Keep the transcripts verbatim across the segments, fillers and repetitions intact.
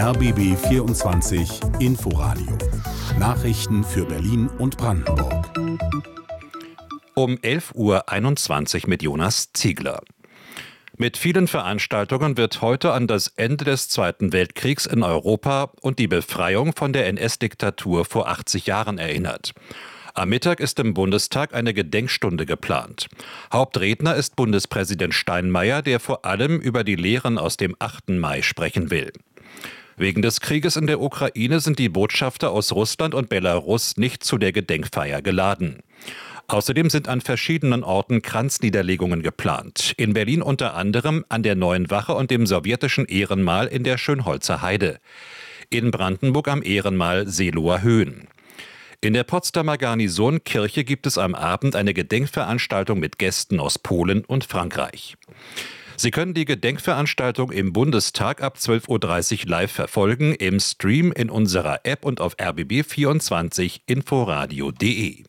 R B B vierundzwanzig Inforadio. Nachrichten für Berlin und Brandenburg. Um elf Uhr einundzwanzig mit Jonas Ziegler. Mit vielen Veranstaltungen wird heute an das Ende des Zweiten Weltkriegs in Europa und die Befreiung von der N S-Diktatur vor achtzig Jahren erinnert. Am Mittag ist im Bundestag eine Gedenkstunde geplant. Hauptredner ist Bundespräsident Steinmeier, der vor allem über die Lehren aus dem achten Mai sprechen will. Wegen des Krieges in der Ukraine sind die Botschafter aus Russland und Belarus nicht zu der Gedenkfeier geladen. Außerdem sind an verschiedenen Orten Kranzniederlegungen geplant. In Berlin unter anderem an der Neuen Wache und dem sowjetischen Ehrenmal in der Schönholzer Heide. In Brandenburg am Ehrenmal Seelower Höhen. In der Potsdamer Garnisonkirche gibt es am Abend eine Gedenkveranstaltung mit Gästen aus Polen und Frankreich. Sie können die Gedenkveranstaltung im Bundestag ab zwölf Uhr dreißig live verfolgen, im Stream in unserer App und auf R B B vierundzwanzig inforadio punkt de.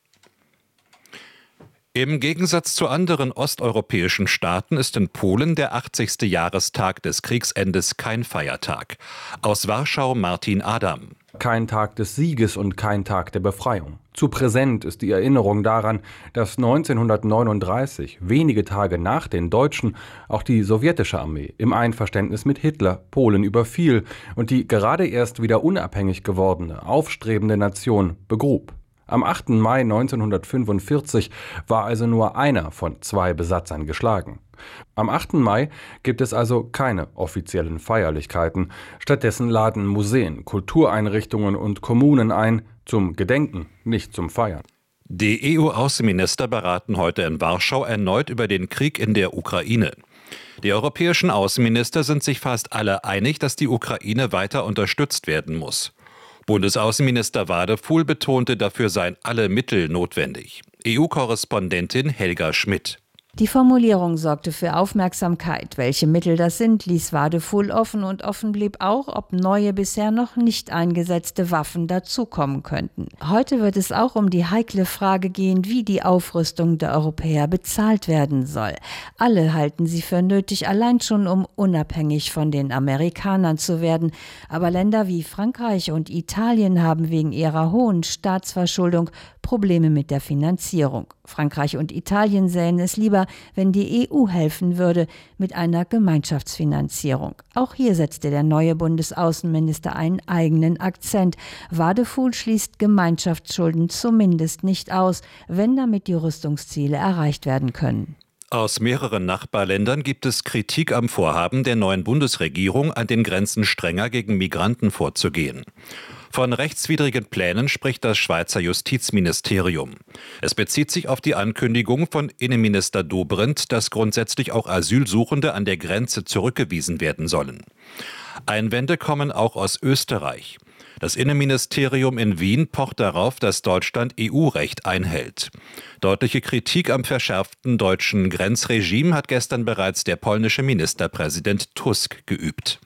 Im Gegensatz zu anderen osteuropäischen Staaten ist in Polen der achtzigste Jahrestag des Kriegsendes kein Feiertag. Aus Warschau Martin Adam. Kein Tag des Sieges und kein Tag der Befreiung. Zu präsent ist die Erinnerung daran, dass neunzehnhundertneununddreißig, wenige Tage nach den Deutschen, auch die sowjetische Armee im Einverständnis mit Hitler Polen überfiel und die gerade erst wieder unabhängig gewordene, aufstrebende Nation begrub. Am achten Mai neunzehnhundertfünfundvierzig war also nur einer von zwei Besatzern geschlagen. Am achten Mai gibt es also keine offiziellen Feierlichkeiten. Stattdessen laden Museen, Kultureinrichtungen und Kommunen ein, zum Gedenken, nicht zum Feiern. Die E U-Außenminister beraten heute in Warschau erneut über den Krieg in der Ukraine. Die europäischen Außenminister sind sich fast alle einig, dass die Ukraine weiter unterstützt werden muss. Bundesaußenminister Wadefuhl betonte, dafür seien alle Mittel notwendig. E U-Korrespondentin Helga Schmidt. Die Formulierung sorgte für Aufmerksamkeit. Welche Mittel das sind, ließ Wadefuhl offen und offen blieb auch, ob neue, bisher noch nicht eingesetzte Waffen dazukommen könnten. Heute wird es auch um die heikle Frage gehen, wie die Aufrüstung der Europäer bezahlt werden soll. Alle halten sie für nötig, allein schon um unabhängig von den Amerikanern zu werden. Aber Länder wie Frankreich und Italien haben wegen ihrer hohen Staatsverschuldung Probleme mit der Finanzierung. Frankreich und Italien sähen es lieber, wenn die E U helfen würde mit einer Gemeinschaftsfinanzierung. Auch hier setzte der neue Bundesaußenminister einen eigenen Akzent. Wadefuhl schließt Gemeinschaftsschulden zumindest nicht aus, wenn damit die Rüstungsziele erreicht werden können. Aus mehreren Nachbarländern gibt es Kritik am Vorhaben der neuen Bundesregierung, an den Grenzen strenger gegen Migranten vorzugehen. Von rechtswidrigen Plänen spricht das Schweizer Justizministerium. Es bezieht sich auf die Ankündigung von Innenminister Dobrindt, dass grundsätzlich auch Asylsuchende an der Grenze zurückgewiesen werden sollen. Einwände kommen auch aus Österreich. Das Innenministerium in Wien pocht darauf, dass Deutschland E U-Recht einhält. Deutliche Kritik am verschärften deutschen Grenzregime hat gestern bereits der polnische Ministerpräsident Tusk geübt.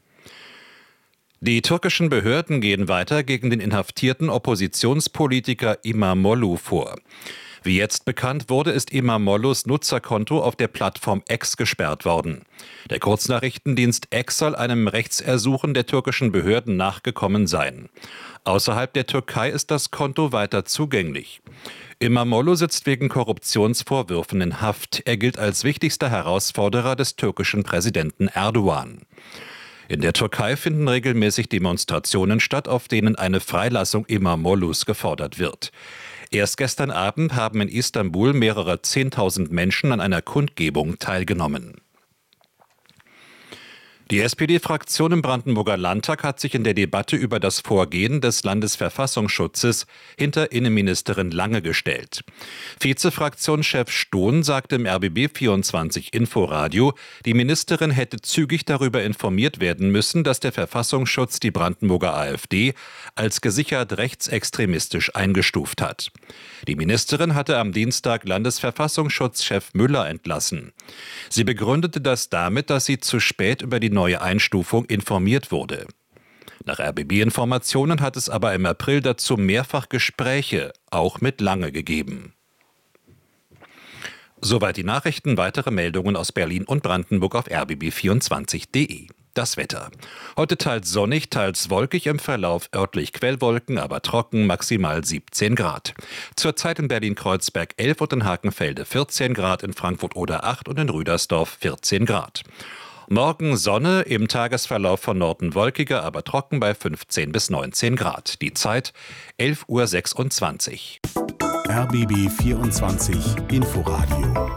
Die türkischen Behörden gehen weiter gegen den inhaftierten Oppositionspolitiker İmamoğlu vor. Wie jetzt bekannt wurde, ist İmamoğlu's Nutzerkonto auf der Plattform X gesperrt worden. Der Kurznachrichtendienst X soll einem Rechtsersuchen der türkischen Behörden nachgekommen sein. Außerhalb der Türkei ist das Konto weiter zugänglich. İmamoğlu sitzt wegen Korruptionsvorwürfen in Haft. Er gilt als wichtigster Herausforderer des türkischen Präsidenten Erdogan. In der Türkei finden regelmäßig Demonstrationen statt, auf denen eine Freilassung İmamoğlu's gefordert wird. Erst gestern Abend haben in Istanbul mehrere Zehntausend Menschen an einer Kundgebung teilgenommen. Die S P D-Fraktion im Brandenburger Landtag hat sich in der Debatte über das Vorgehen des Landesverfassungsschutzes hinter Innenministerin Lange gestellt. Vizefraktionschef Stohn sagte im R B B vierundzwanzig Inforadio, die Ministerin hätte zügig darüber informiert werden müssen, dass der Verfassungsschutz die Brandenburger AfD als gesichert rechtsextremistisch eingestuft hat. Die Ministerin hatte am Dienstag Landesverfassungsschutzchef Müller entlassen. Sie begründete das damit, dass sie zu spät über die neue Einstufung informiert wurde. Nach R B B-Informationen hat es aber im April dazu mehrfach Gespräche, auch mit Lange, gegeben. Soweit die Nachrichten. Weitere Meldungen aus Berlin und Brandenburg auf R B B vierundzwanzig punkt de. Das Wetter. Heute teils sonnig, teils wolkig, im Verlauf örtlich Quellwolken, aber trocken, maximal siebzehn Grad. Zurzeit in Berlin-Kreuzberg elf und in Hakenfelde vierzehn Grad, in Frankfurt-Oder acht und in Rüdersdorf vierzehn Grad. Morgen Sonne, im Tagesverlauf von Norden wolkiger, aber trocken bei fünfzehn bis neunzehn Grad. Die Zeit elf Uhr sechsundzwanzig. R B B vierundzwanzig Inforadio